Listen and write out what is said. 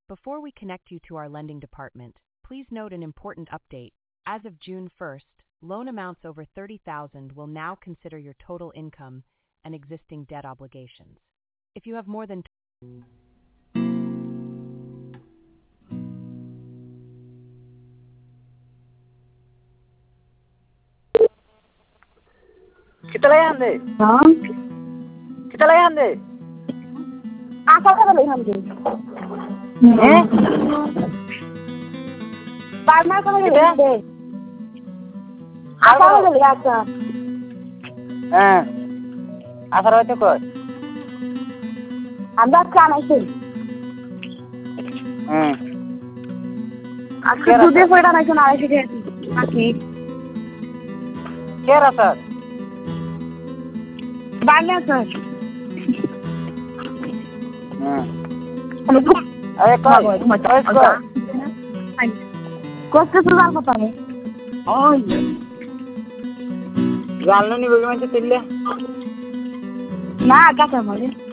Before we connect you to our lending department, please note an important update. As of June 1st, loan amounts over $30,000 will now consider your total income and existing debt obligations. If you have more than कितना आंदे हाँ कितना आंदे आशा कर रही हम जी हैं partner कर रही है दे आशा कर रही आशा हां आशा रहते कोई हम बात क्या नहीं हां आखिर दूसरे फोड़ा नहीं सुना रही थी बाकी क्या रहा सर बारना सर हां अरे कोई कोई का सुधार पता नहीं ओह गालनो नहीं बगे में से तिल्ले ना क्या समझे